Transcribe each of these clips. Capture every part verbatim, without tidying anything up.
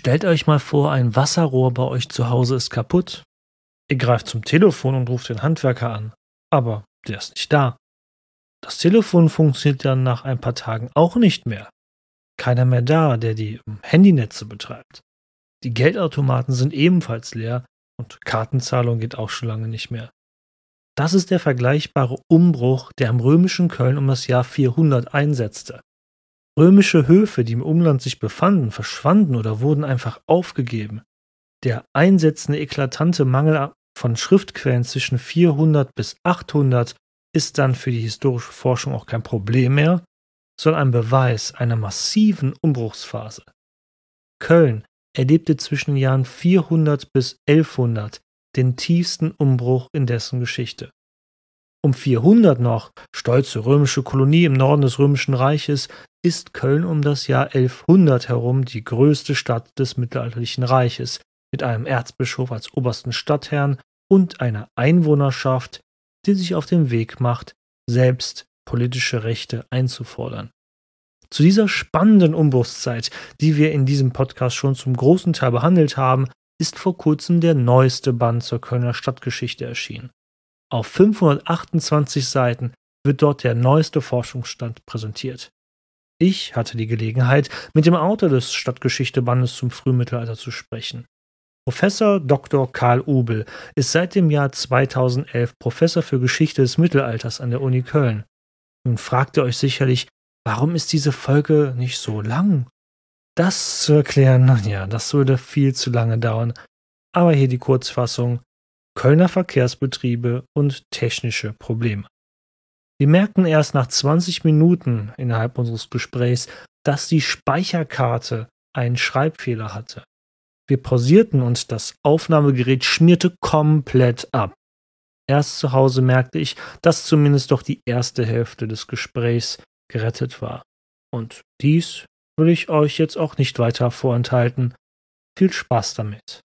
Stellt euch mal vor, ein Wasserrohr bei euch zu Hause ist kaputt. Ihr greift zum Telefon und ruft den Handwerker an, aber der ist nicht da. Das Telefon funktioniert dann nach ein paar Tagen auch nicht mehr. Keiner mehr da, der die ähm, Handynetze betreibt. Die Geldautomaten sind ebenfalls leer und Kartenzahlung geht auch schon lange nicht mehr. Das ist der vergleichbare Umbruch, der im römischen Köln um das Jahr vierhundert einsetzte. Römische Höfe, die im Umland sich befanden, verschwanden oder wurden einfach aufgegeben. Der einsetzende eklatante Mangel von Schriftquellen zwischen vierhundert bis achthundert ist dann für die historische Forschung auch kein Problem mehr, sondern ein Beweis einer massiven Umbruchsphase. Köln erlebte zwischen den Jahren vierhundert bis elfhundert den tiefsten Umbruch in dessen Geschichte. Um vierhundert noch, stolze römische Kolonie im Norden des Römischen Reiches, ist Köln um das Jahr elfhundert herum die größte Stadt des mittelalterlichen Reiches, mit einem Erzbischof als obersten Stadtherrn und einer Einwohnerschaft, die sich auf den Weg macht, selbst politische Rechte einzufordern. Zu dieser spannenden Umbruchszeit, die wir in diesem Podcast schon zum großen Teil behandelt haben, ist vor kurzem der neueste Band zur Kölner Stadtgeschichte erschienen. Auf fünfhundertachtundzwanzig Seiten wird dort der neueste Forschungsstand präsentiert. Ich hatte die Gelegenheit, mit dem Autor des Stadtgeschichte-Bandes zum Frühmittelalter zu sprechen. Professor Doktor Karl Ubel ist seit dem Jahr zweitausendelf Professor für Geschichte des Mittelalters an der Uni Köln. Nun fragt ihr euch sicherlich, warum ist diese Folge nicht so lang? Das zu erklären, ja, das würde viel zu lange dauern. Aber hier die Kurzfassung: Kölner Verkehrsbetriebe und technische Probleme. Wir merkten erst nach zwanzig Minuten innerhalb unseres Gesprächs, dass die Speicherkarte einen Schreibfehler hatte. Wir pausierten und das Aufnahmegerät schmierte komplett ab. Erst zu Hause merkte ich, dass zumindest doch die erste Hälfte des Gesprächs gerettet war. Und dies will ich euch jetzt auch nicht weiter vorenthalten. Viel Spaß damit.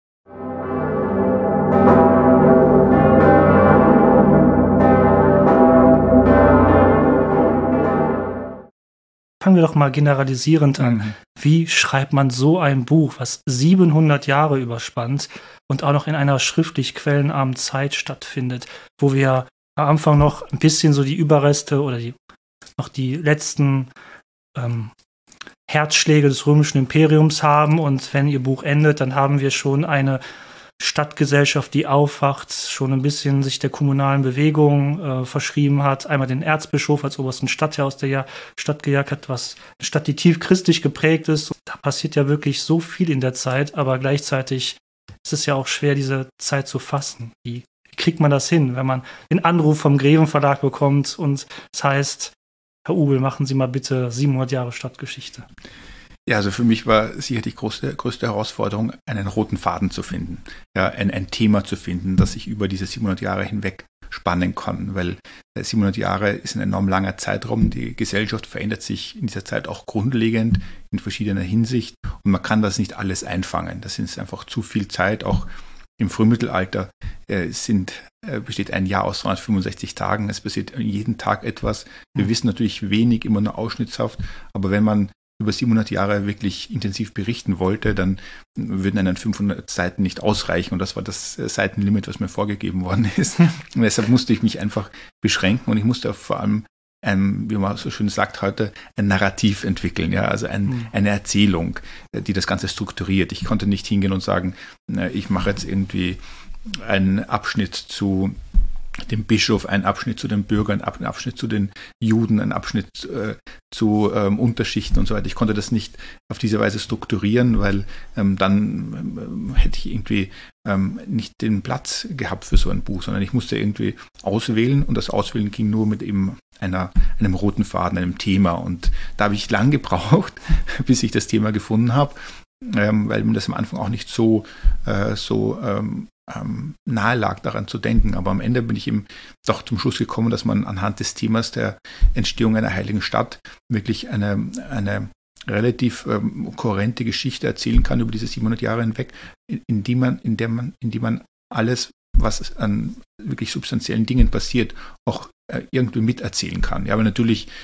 Fangen wir doch mal generalisierend an. Mhm. Wie schreibt man so ein Buch, was siebenhundert Jahre überspannt und auch noch in einer schriftlich quellenarmen Zeit stattfindet, wo wir am Anfang noch ein bisschen so die Überreste oder die, noch die letzten ähm, Herzschläge des römischen Imperiums haben, und wenn ihr Buch endet, dann haben wir schon eine Stadtgesellschaft, die aufwacht, schon ein bisschen sich der kommunalen Bewegung äh, verschrieben hat, einmal den Erzbischof als obersten Stadtherr aus der ja- Stadt gejagt hat, was eine Stadt, die tief christlich geprägt ist. Da passiert ja wirklich so viel in der Zeit, aber gleichzeitig ist es ja auch schwer, diese Zeit zu fassen. Wie kriegt man das hin, wenn man den Anruf vom Greven Verlag bekommt und es heißt, Herr Ubel, machen Sie mal bitte siebenhundert Jahre Stadtgeschichte? Ja, also für mich war sicher die größte, größte Herausforderung, einen roten Faden zu finden. Ja, ein, ein Thema zu finden, das sich über diese siebenhundert Jahre hinweg spannen kann, weil siebenhundert Jahre ist ein enorm langer Zeitraum. Die Gesellschaft verändert sich in dieser Zeit auch grundlegend in verschiedener Hinsicht und man kann das nicht alles einfangen. Das ist einfach zu viel Zeit. Auch im Frühmittelalter äh, sind, äh, besteht ein Jahr aus dreihundertfünfundsechzig Tagen. Es passiert jeden Tag etwas. Wir wissen natürlich wenig, immer nur ausschnittshaft, aber wenn man über siebenhundert Jahre wirklich intensiv berichten wollte, dann würden einen fünfhundert Seiten nicht ausreichen. Und das war das Seitenlimit, was mir vorgegeben worden ist. Und deshalb musste ich mich einfach beschränken und ich musste auch vor allem, ein, wie man so schön sagt heute, ein Narrativ entwickeln, ja, also ein, mhm. eine Erzählung, die das Ganze strukturiert. Ich konnte nicht hingehen und sagen, ich mache jetzt irgendwie einen Abschnitt zu dem Bischof, einen Abschnitt zu den Bürgern, einen Abschnitt zu den Juden, einen Abschnitt äh, zu ähm, Unterschichten und so weiter. Ich konnte das nicht auf diese Weise strukturieren, weil ähm, dann ähm, hätte ich irgendwie ähm, nicht den Platz gehabt für so ein Buch, sondern ich musste irgendwie auswählen und das Auswählen ging nur mit eben einer, einem roten Faden, einem Thema, und da habe ich lang gebraucht, bis ich das Thema gefunden habe, ähm, weil mir das am Anfang auch nicht so, äh, so ähm, Ähm, nahe lag, daran zu denken. Aber am Ende bin ich eben doch zum Schluss gekommen, dass man anhand des Themas der Entstehung einer heiligen Stadt wirklich eine, eine relativ ähm, kohärente Geschichte erzählen kann über diese siebenhundert Jahre hinweg, in, in, die man, in, der man, in die man alles, was an wirklich substanziellen Dingen passiert, auch äh, irgendwie miterzählen kann. Ja, aber natürlich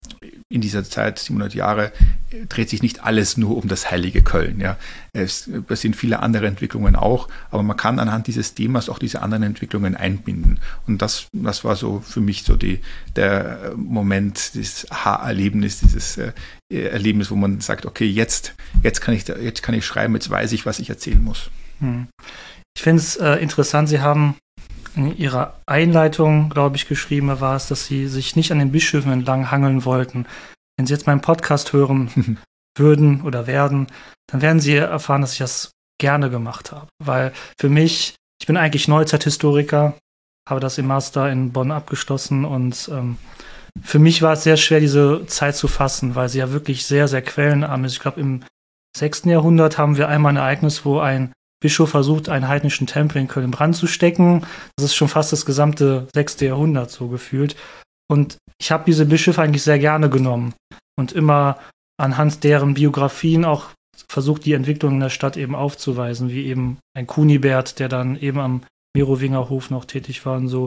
in dieser Zeit, siebenhundert Jahre, dreht sich nicht alles nur um das heilige Köln. Ja. Es passieren viele andere Entwicklungen auch, aber man kann anhand dieses Themas auch diese anderen Entwicklungen einbinden. Und das, das war so für mich so die, der Moment, dieses Aha-Erlebnis, dieses äh, Erlebnis, wo man sagt, okay, jetzt, jetzt, kann ich, jetzt kann ich schreiben, jetzt weiß ich, was ich erzählen muss. Hm. Ich finde es äh, interessant, Sie haben in Ihrer Einleitung, glaube ich, geschrieben war es, dass Sie sich nicht an den Bischöfen entlang hangeln wollten. Wenn Sie jetzt meinen Podcast hören würden oder werden, dann werden Sie erfahren, dass ich das gerne gemacht habe. Weil für mich, ich bin eigentlich Neuzeithistoriker, habe das im Master in Bonn abgeschlossen und ähm, für mich war es sehr schwer, diese Zeit zu fassen, weil sie ja wirklich sehr, sehr quellenarm ist. Ich glaube, im sechsten Jahrhundert haben wir einmal ein Ereignis, wo ein Bischof versucht, einen heidnischen Tempel in Köln in Brand zu stecken. Das ist schon fast das gesamte sechste Jahrhundert so gefühlt. Und ich habe diese Bischöfe eigentlich sehr gerne genommen und immer anhand deren Biografien auch versucht, die Entwicklung in der Stadt eben aufzuweisen, wie eben ein Kunibert, der dann eben am Merowinger Hof noch tätig war und so.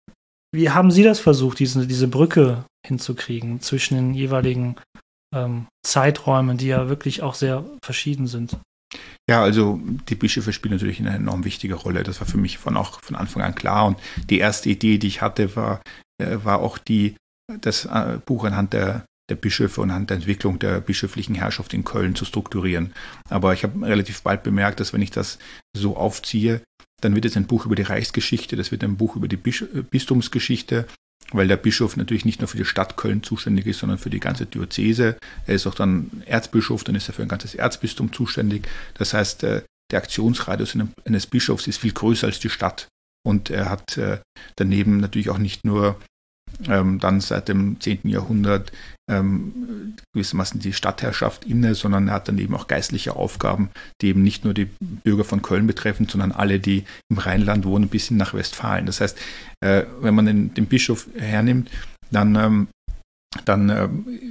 Wie haben Sie das versucht, diese, diese Brücke hinzukriegen zwischen den jeweiligen ähm, Zeiträumen, die ja wirklich auch sehr verschieden sind? Ja, also die Bischöfe spielen natürlich eine enorm wichtige Rolle. Das war für mich von, auch von Anfang an klar. Und die erste Idee, die ich hatte, war, äh, war auch die, das äh, Buch anhand der, der Bischöfe und anhand der Entwicklung der bischöflichen Herrschaft in Köln zu strukturieren. Aber ich habe relativ bald bemerkt, dass wenn ich das so aufziehe, dann wird es ein Buch über die Reichsgeschichte, das wird ein Buch über die Bisch- Bistumsgeschichte, weil der Bischof natürlich nicht nur für die Stadt Köln zuständig ist, sondern für die ganze Diözese. Er ist auch dann Erzbischof, dann ist er für ein ganzes Erzbistum zuständig. Das heißt, der Aktionsradius eines Bischofs ist viel größer als die Stadt. Und er hat daneben natürlich auch nicht nur ähm, dann seit dem zehnten Jahrhundert ähm, gewissermaßen die Stadtherrschaft inne, sondern er hat daneben auch geistliche Aufgaben, die eben nicht nur die Bürger von Köln betreffen, sondern alle, die im Rheinland wohnen, bis hin nach Westfalen. Das heißt, äh, wenn man den, den Bischof hernimmt, dann, ähm, dann äh,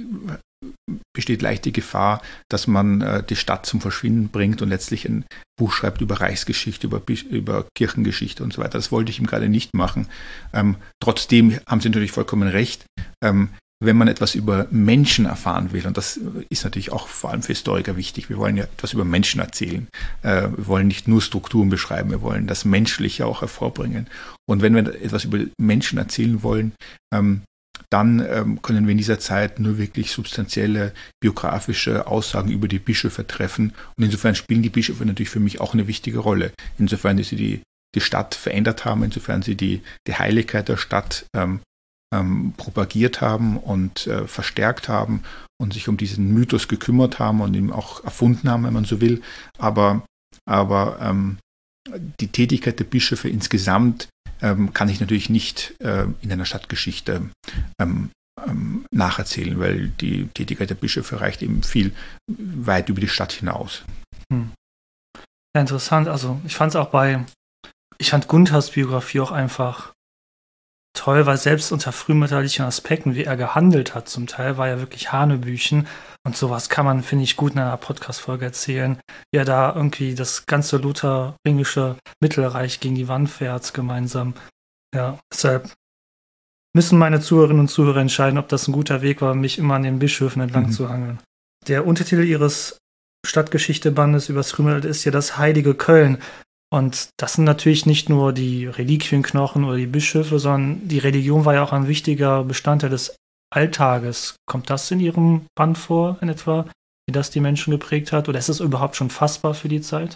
besteht leicht die Gefahr, dass man äh, die Stadt zum Verschwinden bringt und letztlich ein Buch schreibt über Reichsgeschichte, über, über Kirchengeschichte und so weiter. Das wollte ich ihm gerade nicht machen. Ähm, trotzdem haben Sie natürlich vollkommen recht. Ähm, wenn man etwas über Menschen erfahren will, und das ist natürlich auch vor allem für Historiker wichtig, wir wollen ja etwas über Menschen erzählen. Äh, wir wollen nicht nur Strukturen beschreiben, wir wollen das Menschliche auch hervorbringen. Und wenn wir etwas über Menschen erzählen wollen, ähm, dann ähm, können wir in dieser Zeit nur wirklich substanzielle biografische Aussagen über die Bischöfe treffen. Und insofern spielen die Bischöfe natürlich für mich auch eine wichtige Rolle. Insofern sie die, die Stadt verändert haben, insofern sie die, die Heiligkeit der Stadt ähm, ähm, propagiert haben und äh, verstärkt haben und sich um diesen Mythos gekümmert haben und ihn auch erfunden haben, wenn man so will. Aber, aber ähm, die Tätigkeit der Bischöfe insgesamt ähm, kann ich natürlich nicht äh, in einer Stadtgeschichte ähm, ähm, nacherzählen, weil die Tätigkeit der Bischöfe reicht eben viel weit über die Stadt hinaus. Hm. Ja, interessant. Also ich fand es auch bei, ich fand Gunthers Biografie auch einfach toll, weil selbst unter frühmittelalterlichen Aspekten, wie er gehandelt hat, zum Teil war ja wirklich Hanebüchen. Und sowas kann man, finde ich, gut in einer Podcast-Folge erzählen, wie er da irgendwie das ganze lutheringische Mittelreich gegen die Wand fährt gemeinsam. Ja, deshalb müssen meine Zuhörerinnen und Zuhörer entscheiden, ob das ein guter Weg war, mich immer an den Bischöfen entlang mhm. zu hangeln. Der Untertitel ihres Stadtgeschichte-Bandes über das Frühmittelalter ist ja das Heilige Köln. Und das sind natürlich nicht nur die Reliquienknochen oder die Bischöfe, sondern die Religion war ja auch ein wichtiger Bestandteil des Alltages. Kommt das in Ihrem Band vor, in etwa, wie das die Menschen geprägt hat? Oder ist es überhaupt schon fassbar für die Zeit?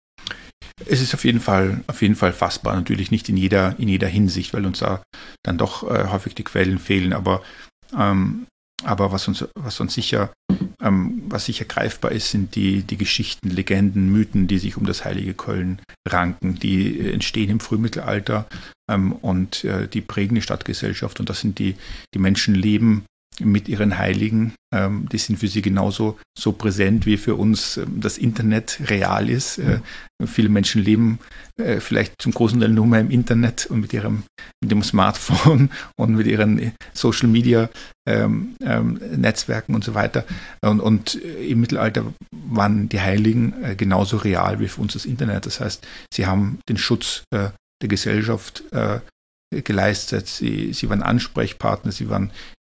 Es ist auf jeden Fall, auf jeden Fall fassbar. Natürlich nicht in jeder, in jeder Hinsicht, weil uns da dann doch äh, häufig die Quellen fehlen. Aber, ähm, aber was uns, was uns sicher, ähm, was sicher greifbar ist, sind die, die Geschichten, Legenden, Mythen, die sich um das heilige Köln ranken. Die äh, entstehen im Frühmittelalter ähm, und äh, die prägen die Stadtgesellschaft. Und das sind die, die Menschen leben mit ihren Heiligen. Ähm, die sind für sie genauso so präsent, wie für uns ähm, das Internet real ist. Äh, viele Menschen leben äh, vielleicht zum großen Teil nur mehr im Internet und mit ihrem mit dem Smartphone und mit ihren Social Media ähm, ähm, Netzwerken und so weiter. Und, und im Mittelalter waren die Heiligen äh, genauso real wie für uns das Internet. Das heißt, sie haben den Schutz äh, der Gesellschaft äh, geleistet. Sie, sie waren Ansprechpartner, sie waren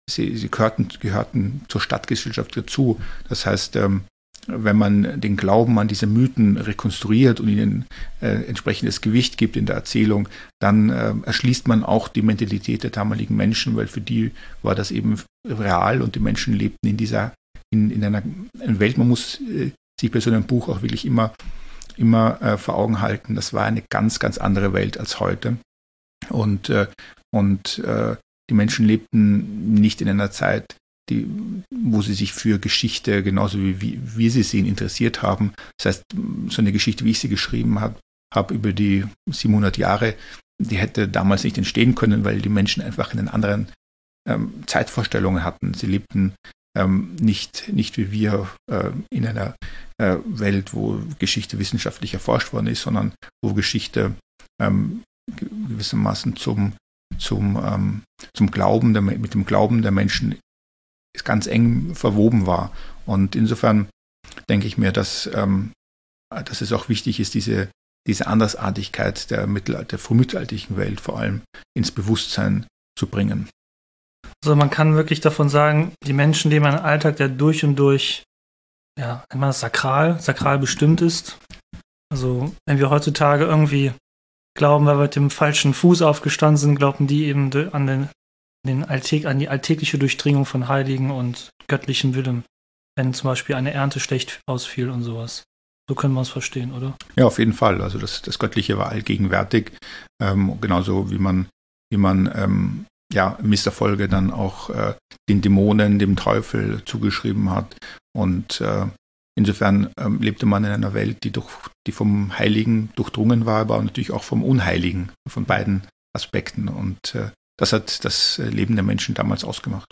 sie, sie gehörten, gehörten zur Stadtgesellschaft dazu. Das heißt, ähm, wenn man den Glauben an diese Mythen rekonstruiert und ihnen äh, entsprechendes Gewicht gibt in der Erzählung, dann äh, erschließt man auch die Mentalität der damaligen Menschen, weil für die war das eben real und die Menschen lebten in dieser, in, in einer Welt. Man muss äh, sich bei so einem Buch auch wirklich immer, immer äh, vor Augen halten, das war eine ganz, ganz andere Welt als heute. Und, äh, und äh, die Menschen lebten nicht in einer Zeit, Die, wo sie sich für Geschichte, genauso wie, wie wir sie sehen, interessiert haben. Das heißt, so eine Geschichte, wie ich sie geschrieben habe, habe über die siebenhundert Jahre, die hätte damals nicht entstehen können, weil die Menschen einfach in einen anderen ähm, Zeitvorstellungen hatten. Sie lebten ähm, nicht, nicht wie wir äh, in einer äh, Welt, wo Geschichte wissenschaftlich erforscht worden ist, sondern wo Geschichte ähm, gewissermaßen zum, zum, ähm, zum Glauben der, mit dem Glauben der Menschen ganz eng verwoben war. Und insofern denke ich mir, dass, ähm, dass es auch wichtig ist, diese, diese Andersartigkeit der, Mittel, der frühmittelalterlichen Welt vor allem ins Bewusstsein zu bringen. Also man kann wirklich davon sagen, die Menschen leben einen Alltag, der durch und durch ja, immer sakral, sakral bestimmt ist. Also wenn wir heutzutage irgendwie glauben, weil wir mit dem falschen Fuß aufgestanden sind, glauben die eben an den Den Alltag, an die alltägliche Durchdringung von Heiligen und göttlichem Willen, wenn zum Beispiel eine Ernte schlecht ausfiel und sowas. So können wir es verstehen, oder? Ja, auf jeden Fall. Also das, das Göttliche war allgegenwärtig, ähm, genauso wie man, wie man ähm, ja, Misserfolge dann auch äh, den Dämonen, dem Teufel zugeschrieben hat. Und äh, insofern ähm, lebte man in einer Welt, die, durch, die vom Heiligen durchdrungen war, aber natürlich auch vom Unheiligen, von beiden Aspekten. Und äh, Das hat das Leben der Menschen damals ausgemacht.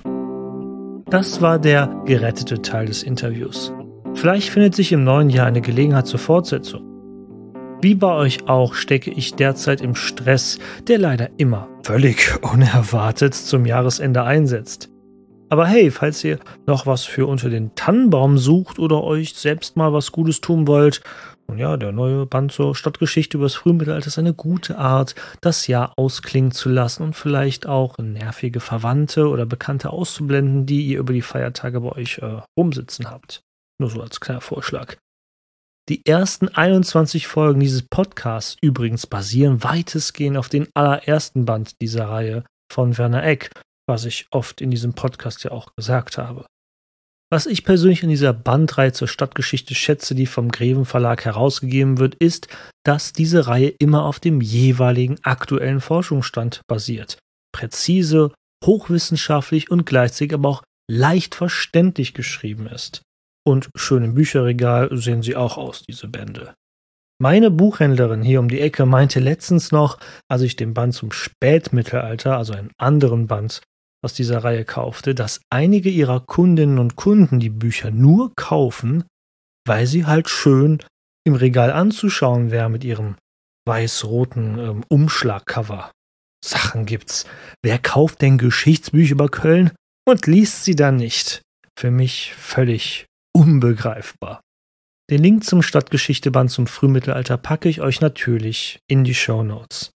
Das war der gerettete Teil des Interviews. Vielleicht findet sich im neuen Jahr eine Gelegenheit zur Fortsetzung. Wie bei euch auch stecke ich derzeit im Stress, der leider immer völlig unerwartet zum Jahresende einsetzt. Aber hey, falls ihr noch was für unter den Tannenbaum sucht oder euch selbst mal was Gutes tun wollt, und ja, der neue Band zur Stadtgeschichte übers Frühmittelalter ist eine gute Art, das Jahr ausklingen zu lassen und vielleicht auch nervige Verwandte oder Bekannte auszublenden, die ihr über die Feiertage bei euch äh, rumsitzen habt. Nur so als kleiner Vorschlag. Die ersten einundzwanzig Folgen dieses Podcasts übrigens basieren weitestgehend auf den allerersten Band dieser Reihe von Werner Egk, was ich oft in diesem Podcast ja auch gesagt habe. Was ich persönlich in dieser Bandreihe zur Stadtgeschichte schätze, die vom Greven Verlag herausgegeben wird, ist, dass diese Reihe immer auf dem jeweiligen aktuellen Forschungsstand basiert. Präzise, hochwissenschaftlich und gleichzeitig aber auch leicht verständlich geschrieben ist. Und schön im Bücherregal sehen sie auch aus, diese Bände. Meine Buchhändlerin hier um die Ecke meinte letztens noch, als ich den Band zum Spätmittelalter, also einen anderen Band aus dieser Reihe kaufte, dass einige ihrer Kundinnen und Kunden die Bücher nur kaufen, weil sie halt schön im Regal anzuschauen wären mit ihrem weiß-roten ähm, Umschlagcover. Sachen gibt's. Wer kauft denn Geschichtsbücher über Köln und liest sie dann nicht? Für mich völlig unbegreifbar. Den Link zum Stadtgeschichteband zum Frühmittelalter packe ich euch natürlich in die Shownotes.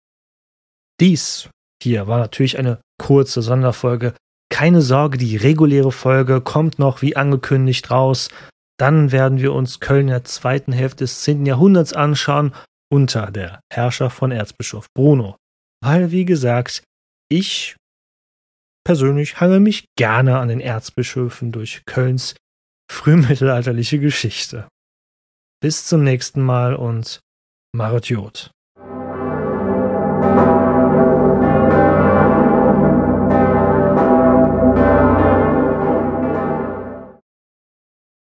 Dies hier war natürlich eine kurze Sonderfolge. Keine Sorge, die reguläre Folge kommt noch wie angekündigt raus. Dann werden wir uns Köln in der zweiten Hälfte des zehnten Jahrhunderts anschauen, unter der Herrschaft von Erzbischof Bruno. Weil, wie gesagt, ich persönlich hangel mich gerne an den Erzbischöfen durch Kölns frühmittelalterliche Geschichte. Bis zum nächsten Mal und Maret Jod.